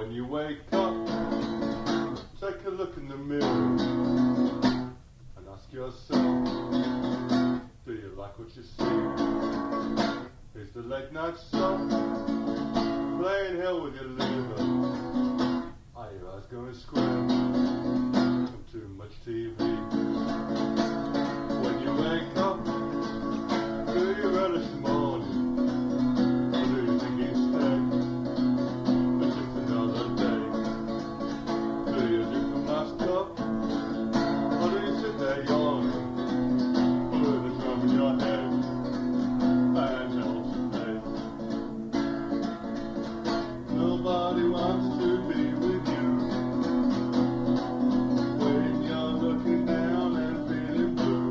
When you wake up, take a look in the mirror and ask yourself, do you like what you see? Is the late night sun playing hell with your liver? Are your eyes going square from too much TV? When you wake up, do you relish the morning? Or do you think instead that it's another day? Do you drink from last cup? Or do you sit there yawning with a drum in your head and hell to pay? Nobody wants to be with you when you're looking down and feeling blue.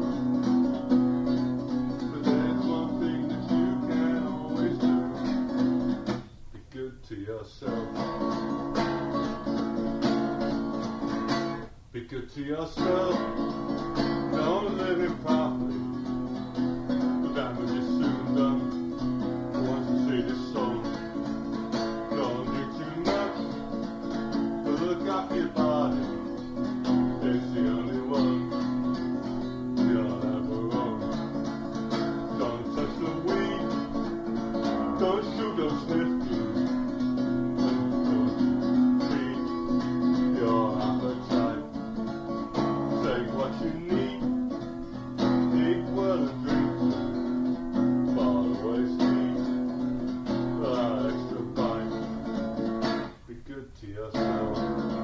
But there's one thing that you can always do: be good to yourself. Be good to yourself. Don't live improperly. The damage is soon done. Once you see this song, don't drink too much. But look after your body. It's the only one you'll ever own. Don't touch the weed. Don't shoot, don't sniff. Don't feed your appetite. Take what you need. Eat well and drink far away sleep. That extra bite. Be good to yourself.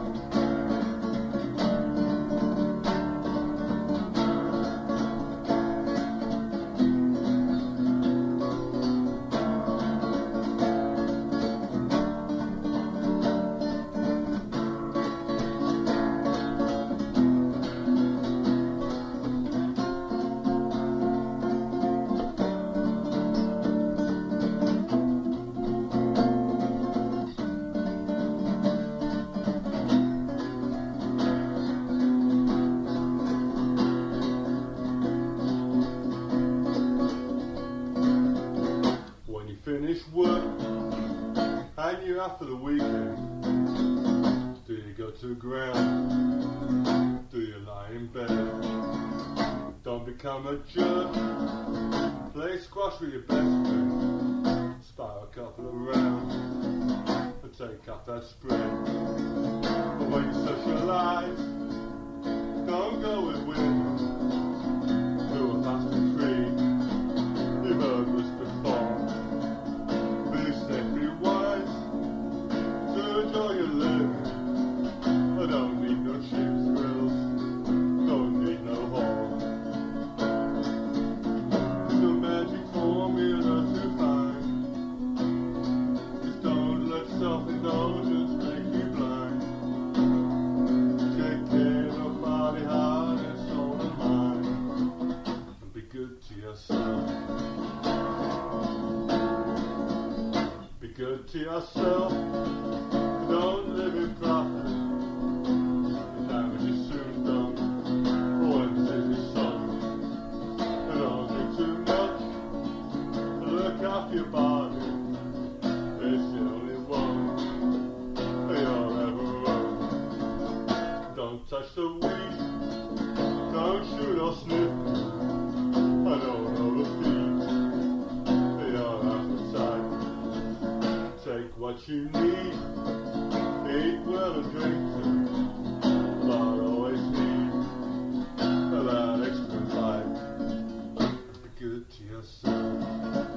When you finish work and you're out for the weekend, do you go to the ground? Do you lie in bed? Don't become a jerk. Play squash with your best friend. Spar a couple of rounds and take up that spread. But when you socialise, don't go with women who are fast and free. You've heard this before. Be safe, be wise, to enjoy your living. I don't need no cheap thrills, don't need no whore. The magic formula to find is don't let self-indulgence make you blind. Take care of your body, heart, and soul and mind, and be good to yourself. Be good to yourself. Don't live improperly. The damage is soon done. Once is the sun. And don't drink too much. Look after your body. It's the only one you'll ever own. Don't touch the weed. Don't shoot or sniff. I don't overfeed your appetite. Take what you need. Eat well and drink but always need that extra bite. Be good to yourself.